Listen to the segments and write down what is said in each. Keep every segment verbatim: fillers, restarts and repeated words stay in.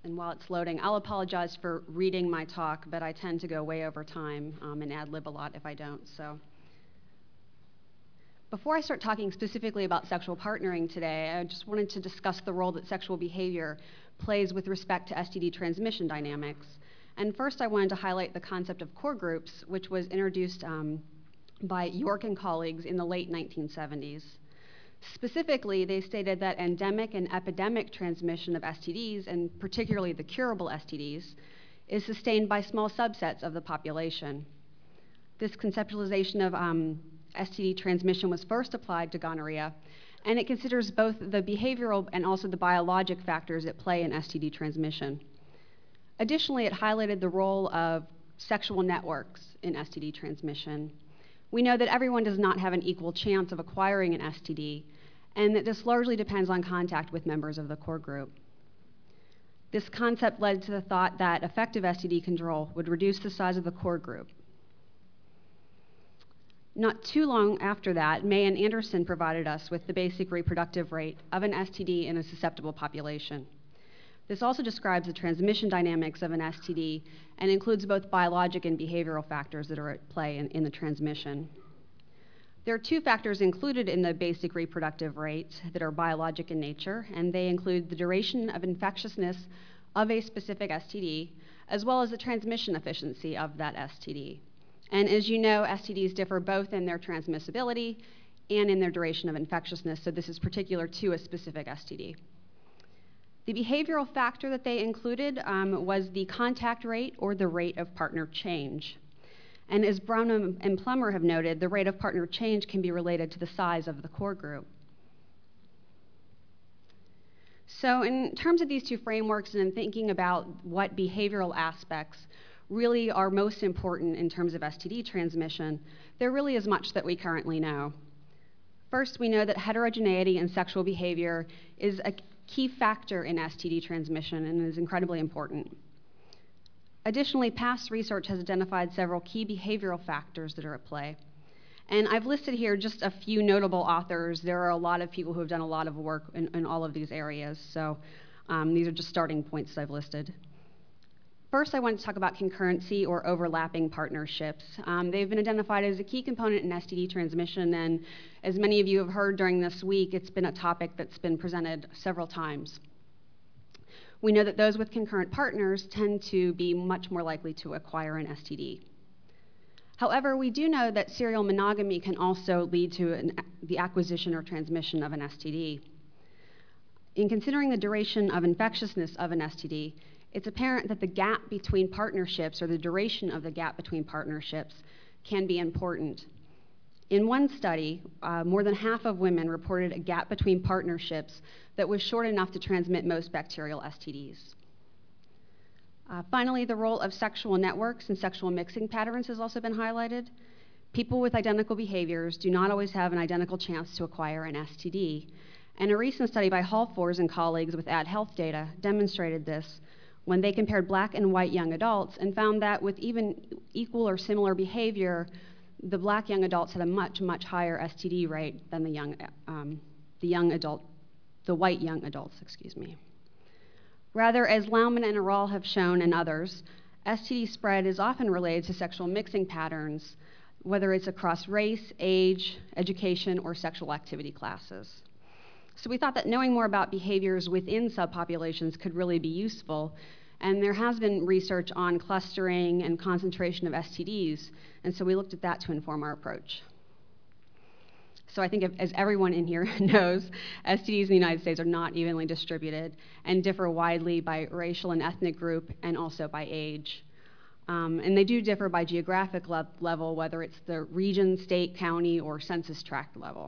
And while it's loading, I'll apologize for reading my talk, but I tend to go way over time um, and ad-lib a lot if I don't. So, before I start talking specifically about sexual partnering today, I just wanted to discuss the role that sexual behavior plays with respect to S T D transmission dynamics. And first, I wanted to highlight the concept of core groups, which was introduced um, by York and colleagues in the late nineteen seventies. Specifically, they stated that endemic and epidemic transmission of S T Ds, and particularly the curable S T Ds, is sustained by small subsets of the population. This conceptualization of um, S T D transmission was first applied to gonorrhea, and it considers both the behavioral and also the biologic factors at play in S T D transmission. Additionally, it highlighted the role of sexual networks in S T D transmission. We know that everyone does not have an equal chance of acquiring an S T D, and that this largely depends on contact with members of the core group. This concept led to the thought that effective S T D control would reduce the size of the core group. Not too long after that, May and Anderson provided us with the basic reproductive rate of an S T D in a susceptible population. This also describes the transmission dynamics of an S T D and includes both biologic and behavioral factors that are at play in, in the transmission. There are two factors included in the basic reproductive rate that are biologic in nature, and they include the duration of infectiousness of a specific S T D, as well as the transmission efficiency of that S T D. And as you know, S T Ds differ both in their transmissibility and in their duration of infectiousness, so this is particular to a specific S T D. The behavioral factor that they included um, was the contact rate or the rate of partner change. And as Brown and Plummer have noted, the rate of partner change can be related to the size of the core group. So in terms of these two frameworks and in thinking about what behavioral aspects really are most important in terms of S T D transmission, there really is much that we currently know. First, we know that heterogeneity in sexual behavior is a key factor in S T D transmission and is incredibly important. Additionally, past research has identified several key behavioral factors that are at play. And I've listed here just a few notable authors. There are a lot of people who have done a lot of work in, in all of these areas, so um, these are just starting points that I've listed. First, I want to talk about concurrency or overlapping partnerships. Um, they've been identified as a key component in S T D transmission, and as many of you have heard during this week, it's been a topic that's been presented several times. We know that those with concurrent partners tend to be much more likely to acquire an S T D. However, we do know that serial monogamy can also lead to an, the acquisition or transmission of an S T D. In considering the duration of infectiousness of an S T D, it's apparent that the gap between partnerships, or the duration of the gap between partnerships, can be important. In one study, uh, more than half of women reported a gap between partnerships that was short enough to transmit most bacterial S T Ds. Uh, finally, the role of sexual networks and sexual mixing patterns has also been highlighted. People with identical behaviors do not always have an identical chance to acquire an S T D. And a recent study by Halfors and colleagues with AdHealth data demonstrated this when they compared black and white young adults and found that with even equal or similar behavior, the black young adults had a much, much higher S T D rate than the young, um, the young adult, the white young adults, excuse me. Rather, as Laumann and Aral have shown and others, S T D spread is often related to sexual mixing patterns, whether it's across race, age, education, or sexual activity classes. So we thought that knowing more about behaviors within subpopulations could really be useful, and there has been research on clustering and concentration of S T Ds, and so we looked at that to inform our approach. So I think, if, as everyone in here knows, S T Ds in the United States are not evenly distributed and differ widely by racial and ethnic group and also by age. Um, and they do differ by geographic le- level, whether it's the region, state, county, or census tract level.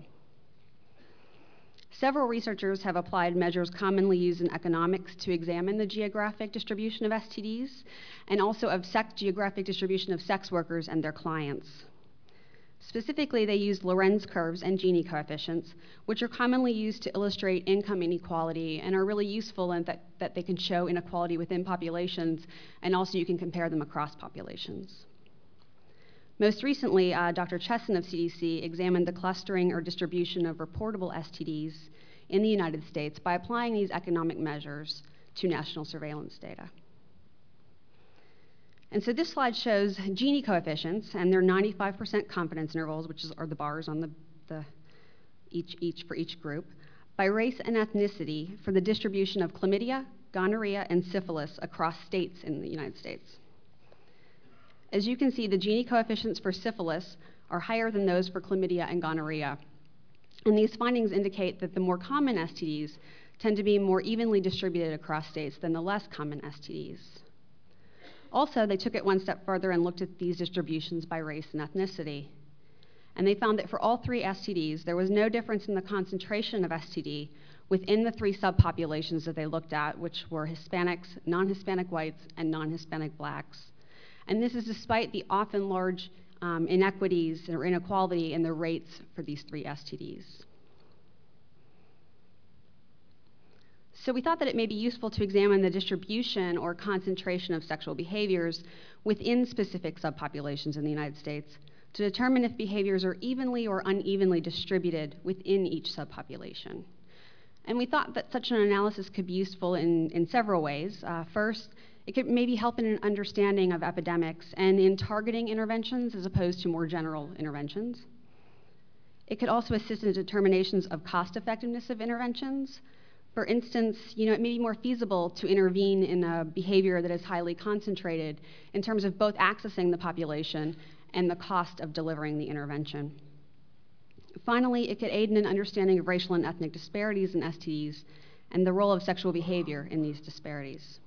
Several researchers have applied measures commonly used in economics to examine the geographic distribution of S T Ds and also of sex geographic distribution of sex workers and their clients. Specifically, they used Lorenz curves and Gini coefficients, which are commonly used to illustrate income inequality and are really useful in that, that they can show inequality within populations, and also you can compare them across populations. Most recently, uh, Doctor Chesson of C D C examined the clustering or distribution of reportable S T Ds in the United States by applying these economic measures to national surveillance data. And so this slide shows Gini coefficients and their ninety-five percent confidence intervals, which is, are the bars on the, the each, each for each group, by race and ethnicity for the distribution of chlamydia, gonorrhea, and syphilis across states in the United States. As you can see, the Gini coefficients for syphilis are higher than those for chlamydia and gonorrhea. And these findings indicate that the more common S T Ds tend to be more evenly distributed across states than the less common S T Ds. Also, they took it one step further and looked at these distributions by race and ethnicity. And they found that for all three S T Ds, there was no difference in the concentration of S T D within the three subpopulations that they looked at, which were Hispanics, non-Hispanic whites, and non-Hispanic blacks. And this is despite the often large um, inequities or inequality in the rates for these three S T Ds. So we thought that it may be useful to examine the distribution or concentration of sexual behaviors within specific subpopulations in the United States to determine if behaviors are evenly or unevenly distributed within each subpopulation. And we thought that such an analysis could be useful in, in several ways. Uh, first, it could maybe help in an understanding of epidemics and in targeting interventions as opposed to more general interventions. It could also assist in determinations of cost effectiveness of interventions. For instance, you know, it may be more feasible to intervene in a behavior that is highly concentrated in terms of both accessing the population and the cost of delivering the intervention. Finally, it could aid in an understanding of racial and ethnic disparities in S T Ds and the role of sexual behavior in these disparities.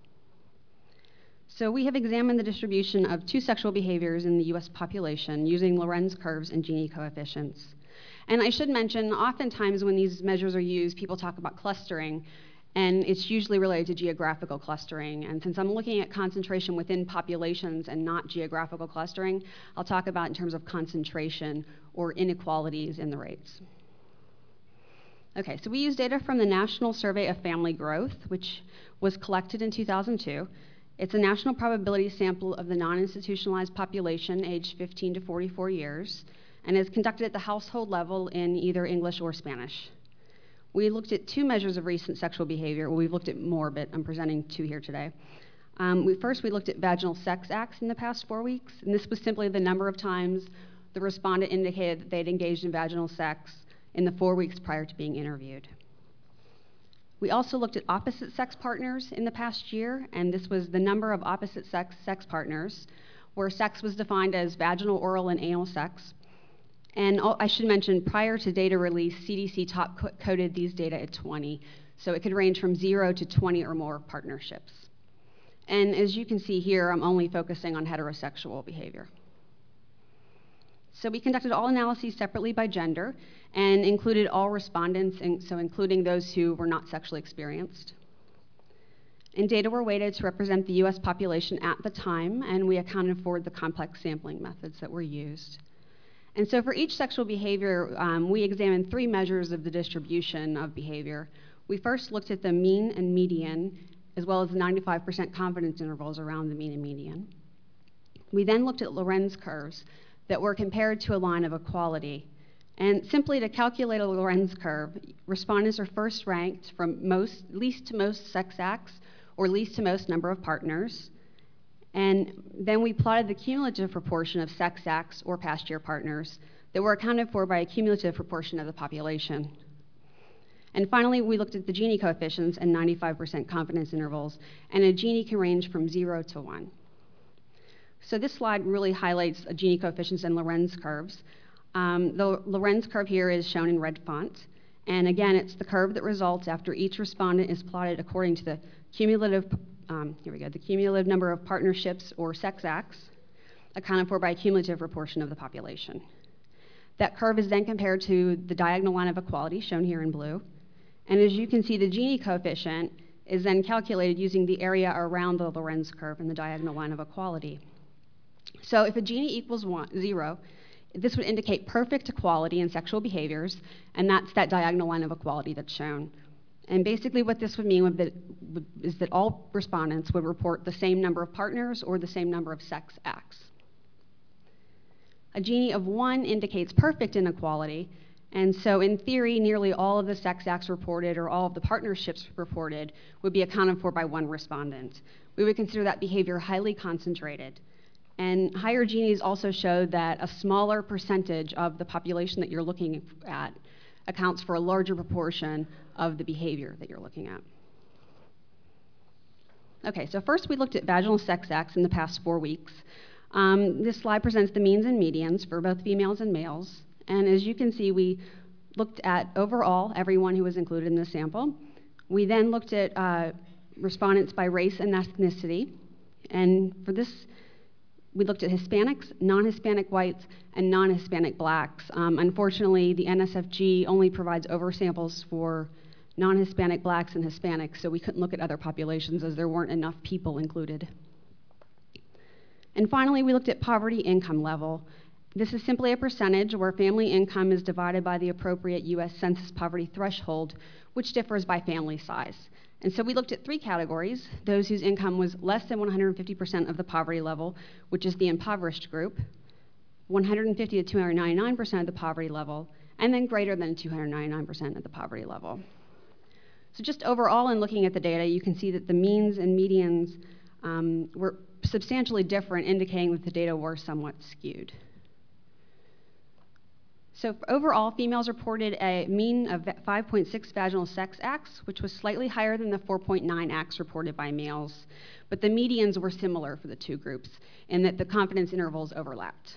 So we have examined the distribution of two sexual behaviors in the U S population using Lorenz curves and Gini coefficients. And I should mention, oftentimes when these measures are used, people talk about clustering, and it's usually related to geographical clustering. And since I'm looking at concentration within populations and not geographical clustering, I'll talk about in terms of concentration or inequalities in the rates. Okay, so we use data from the National Survey of Family Growth, which was collected in two thousand two. It's a national probability sample of the non-institutionalized population aged fifteen to forty-four years, and is conducted at the household level in either English or Spanish. We looked at two measures of recent sexual behavior. Well, we've looked at more, but I'm presenting two here today. Um, we, first, we looked at vaginal sex acts in the past four weeks, and this was simply the number of times the respondent indicated that they'd engaged in vaginal sex in the four weeks prior to being interviewed. We also looked at opposite sex partners in the past year, and this was the number of opposite sex sex partners, where sex was defined as vaginal, oral, and anal sex. And I should mention, prior to data release, C D C top coded these data at twenty, so it could range from zero to twenty or more partnerships. And as you can see here, I'm only focusing on heterosexual behavior. So we conducted all analyses separately by gender and included all respondents, and so including those who were not sexually experienced. And data were weighted to represent the U S population at the time, and we accounted for the complex sampling methods that were used. And so for each sexual behavior, um, we examined three measures of the distribution of behavior. We first looked at the mean and median, as well as the ninety-five percent confidence intervals around the mean and median. We then looked at Lorenz curves that were compared to a line of equality. And simply to calculate a Lorenz curve, respondents are first ranked from most, least to most sex acts, or least to most number of partners. And then we plotted the cumulative proportion of sex acts or past year partners that were accounted for by a cumulative proportion of the population. And finally, we looked at the Gini coefficients and ninety-five percent confidence intervals, and a Gini can range from zero to one. So this slide really highlights a Gini coefficients and Lorenz curves. Um, the Lorenz curve here is shown in red font. And again, it's the curve that results after each respondent is plotted according to the cumulative Um, here we go, the cumulative number of partnerships or sex acts accounted for by a cumulative proportion of the population. That curve is then compared to the diagonal line of equality, shown here in blue. And as you can see, the Gini coefficient is then calculated using the area around the Lorenz curve and the diagonal line of equality. So if a Gini equals one, zero, this would indicate perfect equality in sexual behaviors, and that's that diagonal line of equality that's shown. And basically what this would mean would be, would, is that all respondents would report the same number of partners or the same number of sex acts. A Gini of one indicates perfect inequality, And so in theory, nearly all of the sex acts reported or all of the partnerships reported would be accounted for by one respondent. We would consider that behavior highly concentrated. And higher Gini's also showed that a smaller percentage of the population that you're looking at accounts for a larger proportion of the behavior that you're looking at. Okay, so first we looked at vaginal sex acts in the past four weeks. Um, this slide presents the means and medians for both females and males. And as you can see, we looked at overall everyone who was included in the sample. We then looked at uh, respondents by race and ethnicity. And for this, we looked at Hispanics, non-Hispanic whites, and non-Hispanic blacks. Um, unfortunately, the N S F G only provides oversamples for non-Hispanic blacks and Hispanics, so we couldn't look at other populations as there weren't enough people included. And finally, we looked at poverty income level. This is simply a percentage where family income is divided by the appropriate U S Census poverty threshold, which differs by family size. And so we looked at three categories: those whose income was less than one hundred fifty percent of the poverty level, which is the impoverished group, one hundred fifty to two hundred ninety-nine percent of the poverty level, and then greater than two hundred ninety-nine percent of the poverty level. So just overall, in looking at the data, you can see that the means and medians um, were substantially different, indicating that the data were somewhat skewed. So overall, females reported a mean of five point six vaginal sex acts, which was slightly higher than the four point nine acts reported by males. But the medians were similar for the two groups in that the confidence intervals overlapped.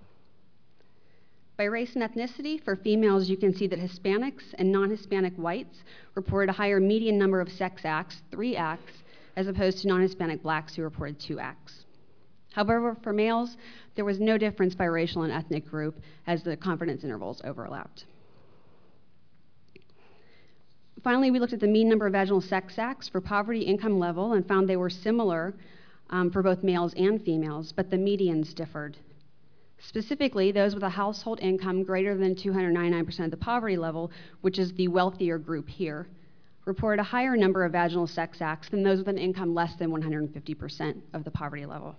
By race and ethnicity, for females, you can see that Hispanics and non-Hispanic whites reported a higher median number of sex acts, three acts, as opposed to non-Hispanic blacks who reported two acts. However, for males, there was no difference by racial and ethnic group as the confidence intervals overlapped. Finally, we looked at the mean number of vaginal sex acts for poverty income level and found they were similar um, for both males and females, but the medians differed. Specifically, those with a household income greater than two hundred ninety-nine percent of the poverty level, which is the wealthier group here, reported a higher number of vaginal sex acts than those with an income less than one hundred fifty percent of the poverty level.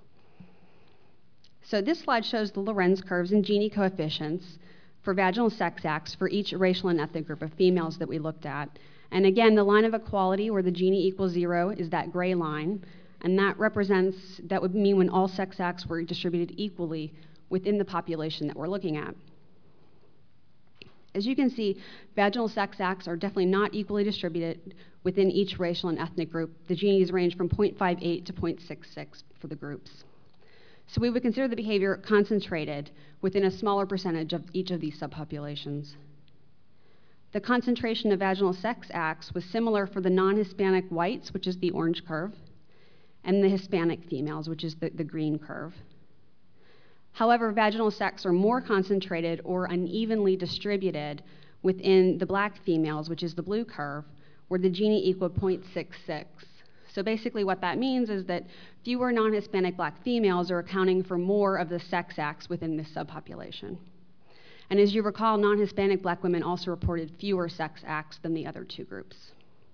So this slide shows the Lorenz curves and Gini coefficients for vaginal sex acts for each racial and ethnic group of females that we looked at. And again, the line of equality where the Gini equals zero is that gray line, and that represents, that would mean when all sex acts were distributed equally within the population that we're looking at. As you can see, vaginal sex acts are definitely not equally distributed within each racial and ethnic group. The Ginis range from zero point five eight to zero point six six for the groups. So we would consider the behavior concentrated within a smaller percentage of each of these subpopulations. The concentration of vaginal sex acts was similar for the non-Hispanic whites, which is the orange curve, and the Hispanic females, which is the, the green curve. However, vaginal sex are more concentrated or unevenly distributed within the black females, which is the blue curve, where the Gini equaled zero point six six. So basically what that means is that fewer non-Hispanic black females are accounting for more of the sex acts within this subpopulation. And as you recall, non-Hispanic black women also reported fewer sex acts than the other two groups.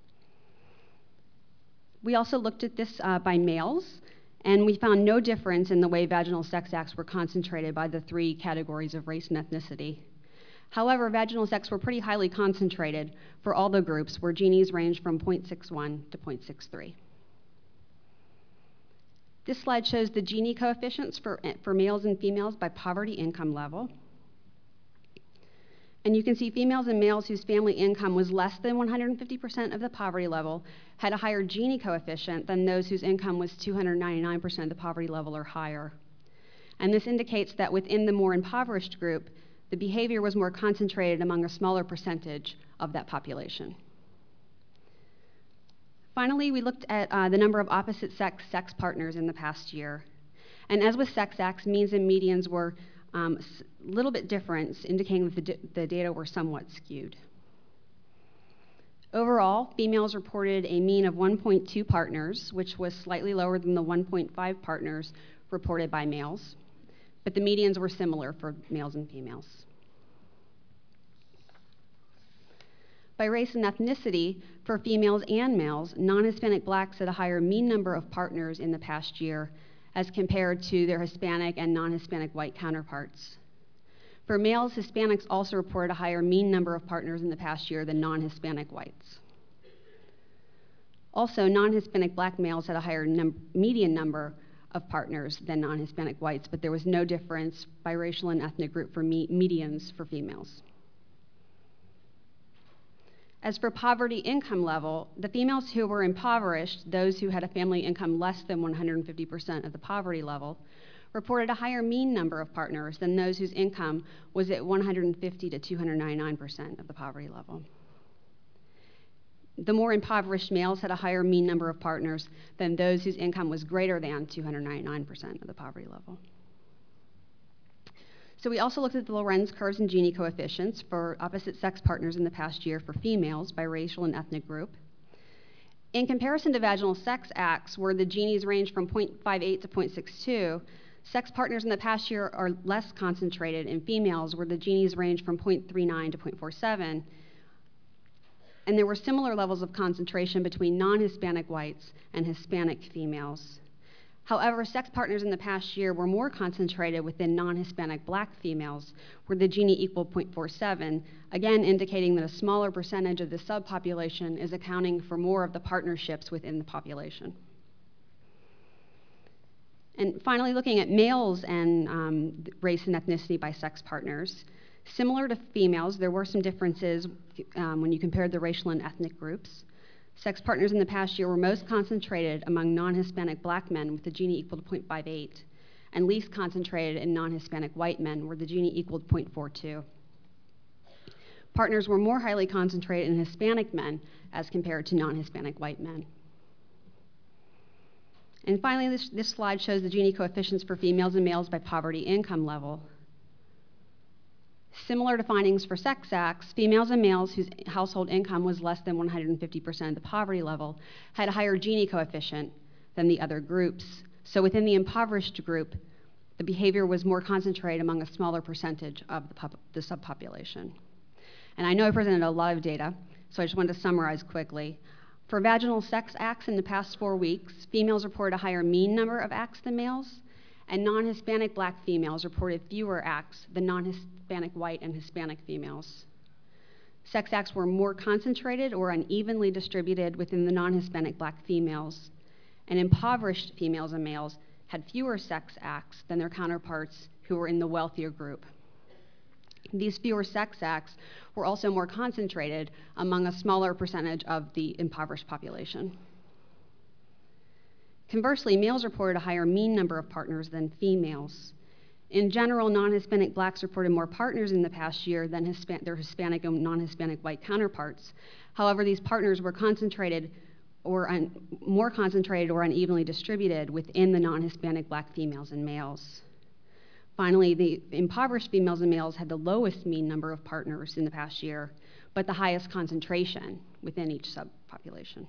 We also looked at this uh, by males, and we found no difference in the way vaginal sex acts were concentrated by the three categories of race and ethnicity. However, vaginal sex were pretty highly concentrated for all the groups, where Ginis range from zero point six one to zero point six three. This slide shows the Gini coefficients for, for males and females by poverty income level. And you can see females and males whose family income was less than one hundred fifty percent of the poverty level had a higher Gini coefficient than those whose income was two hundred ninety-nine percent of the poverty level or higher. And this indicates that within the more impoverished group, the behavior was more concentrated among a smaller percentage of that population. Finally, we looked at uh, the number of opposite sex sex partners in the past year. And as with sex acts, means and medians were a um, little bit different, indicating that the, d the data were somewhat skewed. Overall, females reported a mean of one point two partners, which was slightly lower than the one point five partners reported by males, but the medians were similar for males and females. By race and ethnicity, for females and males, non-Hispanic blacks had a higher mean number of partners in the past year as compared to their Hispanic and non-Hispanic white counterparts. For males, Hispanics also reported a higher mean number of partners in the past year than non-Hispanic whites. Also, non-Hispanic black males had a higher num- median number of partners than non-Hispanic whites, but there was no difference by racial and ethnic group for me- medians for females. As for poverty income level, the females who were impoverished, those who had a family income less than one hundred fifty percent of the poverty level, reported a higher mean number of partners than those whose income was at one hundred fifty to two hundred ninety-nine percent of the poverty level. The more impoverished males had a higher mean number of partners than those whose income was greater than two hundred ninety-nine percent of the poverty level. So we also looked at the Lorenz curves and Gini coefficients for opposite sex partners in the past year for females by racial and ethnic group. In comparison to vaginal sex acts, where the Ginis range from zero point five eight to zero point six two, sex partners in the past year are less concentrated in females, where the Ginis range from zero point three nine to zero point four seven. And there were similar levels of concentration between non-Hispanic whites and Hispanic females. However, sex partners in the past year were more concentrated within non-Hispanic black females, where the Gini equaled zero point four seven, again indicating that a smaller percentage of the subpopulation is accounting for more of the partnerships within the population. And finally, looking at males and um, race and ethnicity by sex partners, similar to females, there were some differences um, when you compared the racial and ethnic groups. Sex partners in the past year were most concentrated among non-Hispanic black men, with the Gini equal to zero point five eight, and least concentrated in non-Hispanic white men, where the Gini equaled zero point four two. Partners were more highly concentrated in Hispanic men as compared to non-Hispanic white men. And finally, this, this slide shows the Gini coefficients for females and males by poverty income level. Similar to findings for sex acts, females and males whose household income was less than one hundred fifty percent of the poverty level had a higher Gini coefficient than the other groups. So within the impoverished group, the behavior was more concentrated among a smaller percentage of the, pop- the subpopulation. And I know I presented a lot of data, so I just wanted to summarize quickly. For vaginal sex acts in the past four weeks, females reported a higher mean number of acts than males, and non-Hispanic black females reported fewer acts than non-Hispanic white and Hispanic females. Sex acts were more concentrated or unevenly distributed within the non-Hispanic black females, and impoverished females and males had fewer sex acts than their counterparts who were in the wealthier group. These fewer sex acts were also more concentrated among a smaller percentage of the impoverished population. Conversely, males reported a higher mean number of partners than females. In general, non-Hispanic blacks reported more partners in the past year than Hispan- their Hispanic and non-Hispanic white counterparts. However, these partners were concentrated or un- more concentrated or unevenly distributed within the non-Hispanic black females and males. Finally, the impoverished females and males had the lowest mean number of partners in the past year, but the highest concentration within each subpopulation.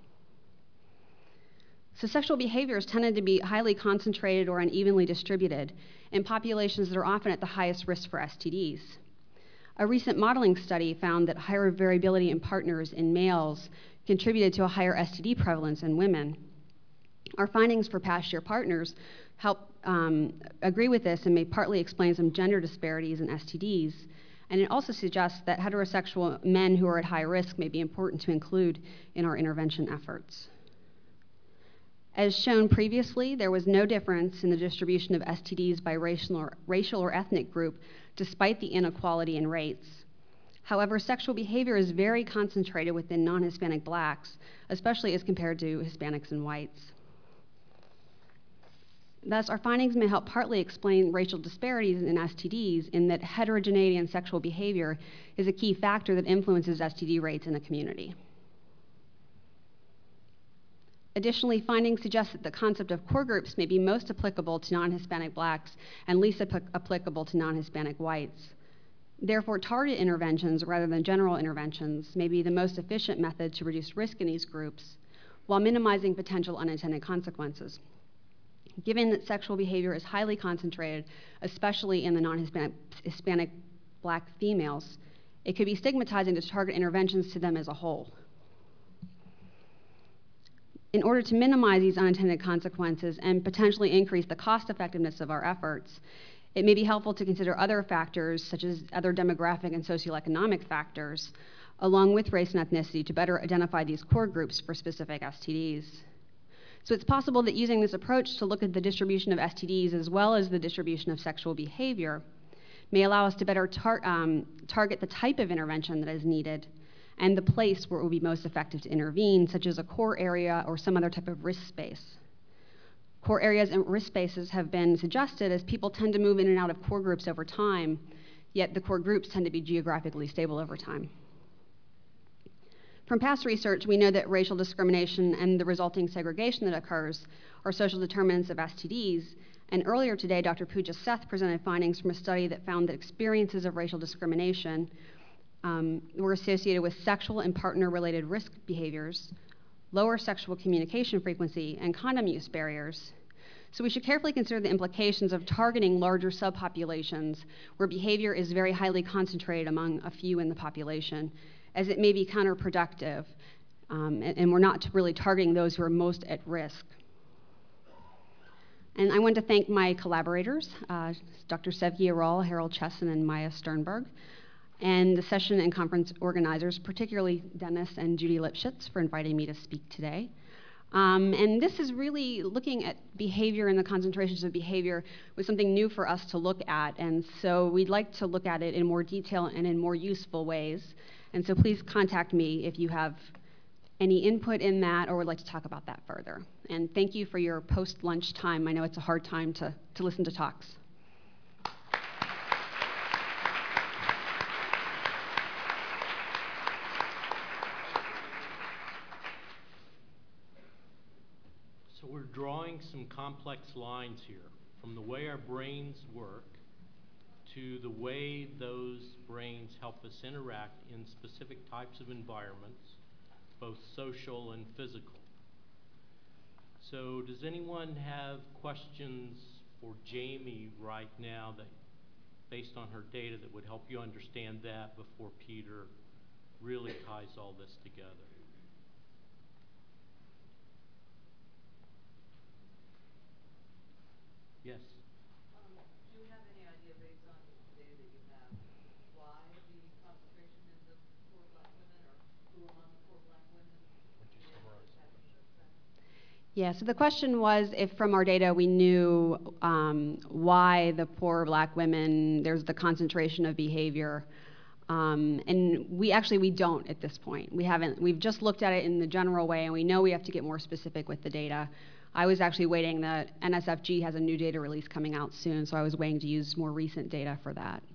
So sexual behaviors tended to be highly concentrated or unevenly distributed in populations that are often at the highest risk for S T Ds. A recent modeling study found that higher variability in partners in males contributed to a higher S T D prevalence in women. Our findings for past year partners help um, agree with this and may partly explain some gender disparities in S T Ds. And it also suggests that heterosexual men who are at high risk may be important to include in our intervention efforts. As shown previously, there was no difference in the distribution of S T Ds by racial or, racial or ethnic group, despite the inequality in rates. However, sexual behavior is very concentrated within non-Hispanic blacks, especially as compared to Hispanics and whites. Thus, our findings may help partly explain racial disparities in S T Ds in that heterogeneity in sexual behavior is a key factor that influences S T D rates in a community. Additionally, findings suggest that the concept of core groups may be most applicable to non-Hispanic blacks and least ap- applicable to non-Hispanic whites. Therefore, targeted interventions rather than general interventions may be the most efficient method to reduce risk in these groups while minimizing potential unintended consequences. Given that sexual behavior is highly concentrated, especially in the non-Hispanic Hispanic black females, it could be stigmatizing to target interventions to them as a whole. In order to minimize these unintended consequences and potentially increase the cost effectiveness of our efforts, It may be helpful to consider other factors, such as other demographic and socioeconomic factors, along with race and ethnicity, to better identify these core groups for specific S T Ds. So it's possible that using this approach to look at the distribution of S T Ds as well as the distribution of sexual behavior may allow us to better tar um, target the type of intervention that is needed and the place where it will be most effective to intervene, such as a core area or some other type of risk space. Core areas and risk spaces have been suggested as people tend to move in and out of core groups over time, yet the core groups tend to be geographically stable over time. From past research, we know that racial discrimination and the resulting segregation that occurs are social determinants of S T Ds. And earlier today, Doctor Pooja Seth presented findings from a study that found that experiences of racial discrimination um, were associated with sexual and partner-related risk behaviors, lower sexual communication frequency, and condom use barriers. So we should carefully consider the implications of targeting larger subpopulations where behavior is very highly concentrated among a few in the population, as it may be counterproductive, um, and, and we're not really targeting those who are most at risk. And I want to thank my collaborators, uh, Doctor Sevgi Aral, Harold Chesson, and Maya Sternberg, and the session and conference organizers, particularly Dennis and Judy Lipschitz, for inviting me to speak today. Um, and this is really looking at behavior and the concentrations of behavior was something new for us to look at, and so we'd like to look at it in more detail and in more useful ways. And so please contact me if you have any input in that or would like to talk about that further. And thank you for your post-lunch time. I know it's a hard time to, to listen to talks. So we're drawing some complex lines here from the way our brains work to the way those brains help us interact in specific types of environments, both social and physical. So does anyone have questions for Jamie right now that, based on her data, that would help you understand that before Peter really ties all this together? Yes. Um, do you have any idea, based on the data that you have, why the concentration in the poor black women, or who among the poor black women? Would you summarize? Yeah, so the question was if from our data we knew um, why the poor black women, there's the concentration of behavior. Um, and we actually, we don't at this point. We haven't, we've just looked at it in the general way, and we know we have to get more specific with the data. I was actually waiting that N S F G has a new data release coming out soon, so I was waiting to use more recent data for that.